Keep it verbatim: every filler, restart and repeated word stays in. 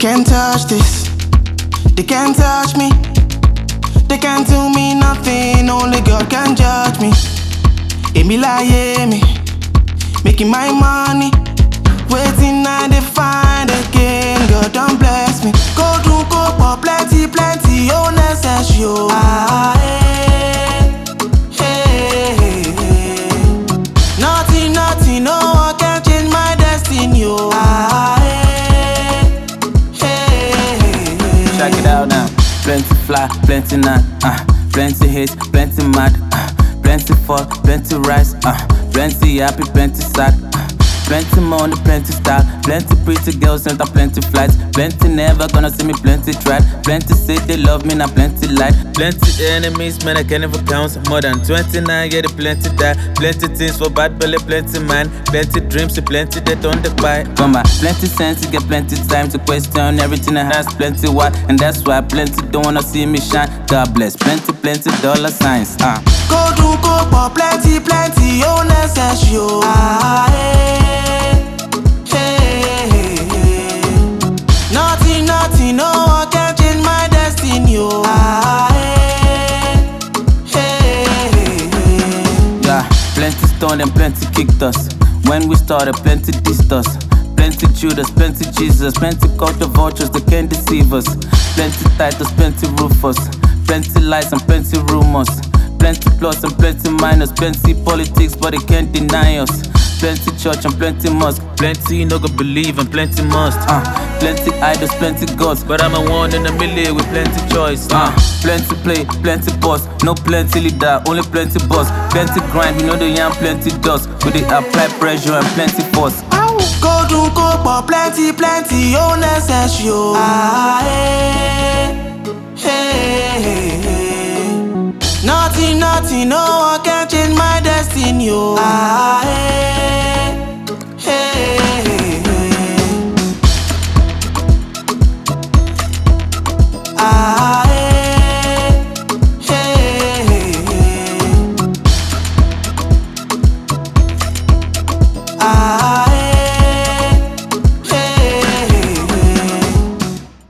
can't touch this, they can't touch me. They can't do me nothing, only God can judge me. Emi lie me, making my money, waiting I dey find again. God don't bless me. Go do go for plenty, plenty, oh necessary. Oh. Ah, hey, hey, hey, hey. Nothing, nothing, no one can change my destiny. Oh. Ah, hey, hey, hey, hey. Check it out now. Plenty fly, plenty not, uh, plenty hate, plenty mad, uh, plenty fall, plenty rise, uh, plenty happy, plenty sad, uh, plenty money, plenty style, plenty pretty girls enter plenty flights, plenty never gonna see me, plenty tried, plenty say they love me, now plenty light, plenty enemies, man I can't even count, more than twenty-nine, yeah they plenty die, plenty things for bad belly, plenty man, plenty dreams, plenty they don't buy. But my plenty sense, get plenty time to question everything I has, plenty what, and that's why plenty don't wanna see me shine. God bless, plenty, plenty dollar signs. Uh. Go do go for plenty, plenty, oh necessary. Oh. Ah, hey, hey, hey, hey. Nothing, nothing, no one can change my destiny. Oh. Ah, hey, hey, hey, hey. Yeah, plenty stone and plenty kicked us. When we started, plenty dissed us. Plenty Judas, plenty Jesus, plenty culture vultures that can't deceive us. Plenty titles, plenty Rufus, plenty lies and plenty rumors. Plenty plus and plenty minus, plenty politics, but they can't deny us. Plenty church and plenty mosque, plenty no go believe and plenty must. Uh, plenty idols, plenty gods, but I'm a one in a million with plenty choice. Uh, plenty play, plenty boss, no plenty leader, only plenty boss. Plenty grind, we know the young plenty dust, but they apply pressure and plenty force. Go do go for plenty, plenty, oh necessary. Oh. Ah, hey, hey, hey, hey. Nothing, nothing, no one can change my destiny. Oh. Ah, hey.